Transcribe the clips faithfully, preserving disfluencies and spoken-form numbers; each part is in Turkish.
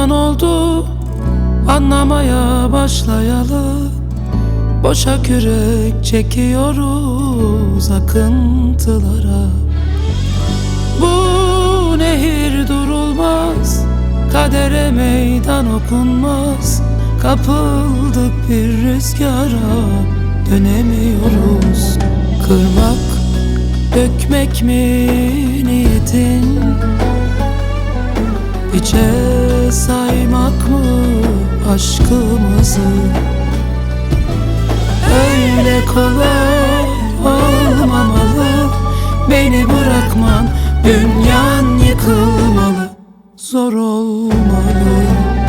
zaman oldu anlamaya başlayalı. Boşa kürek çekiyoruz akıntılara. Bu nehir durulmaz, kadere meydan okunmaz. Kapıldık bir rüzgara, dönemiyoruz. Kırmak, dökmek mi niyetin? Hiçe saymak mı aşkımızı? Öyle kolay olmamalı. Beni bırakman, dünyan yıkılmalı. Zor olmalı.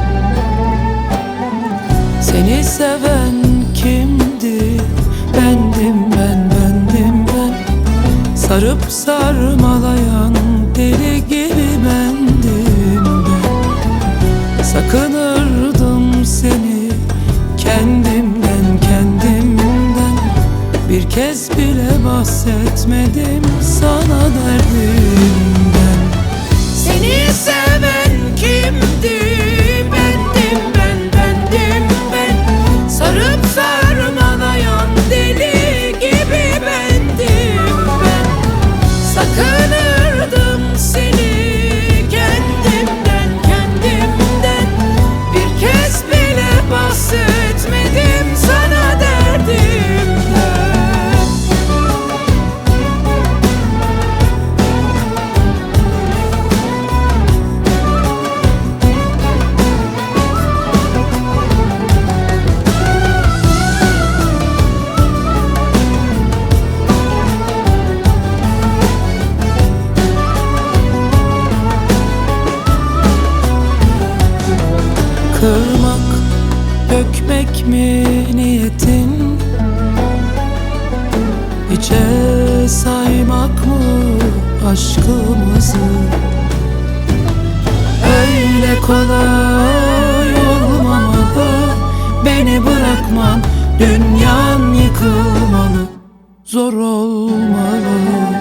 Seni seven kimdi? Bendim ben, bendim ben. Sarıp sarmalayan deli gibi bendim ben. Sakınırdım seni kendimden, kendimden. Bir kez bile bahsetmedim sana derdimden. Seni seven kimdi? Bendim ben, bendim ben. Sarıp sarmalayan deli gibi bendim ben. Sakınırdım seni kendimden, kendimden. Bir kez bile bahsetmedim sana derdimden. Kırmak, dökmek mi niyetin? Hiçe saymak mı aşkımızı? Öyle kolay olmamalı. Beni bırakman, dünyan yıkılmalı. Zor olmalı.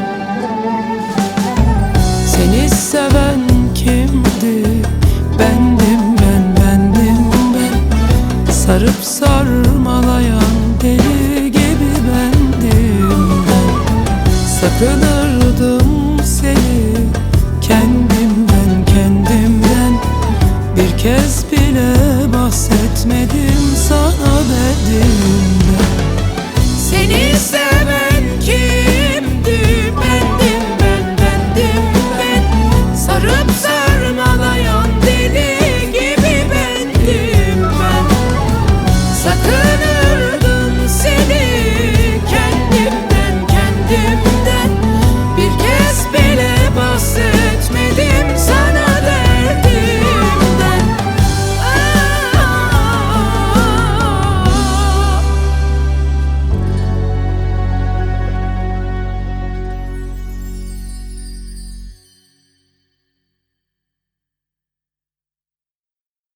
Seni seven kimdi? Bendim ben, bendim ben. Sarıp sarmalayan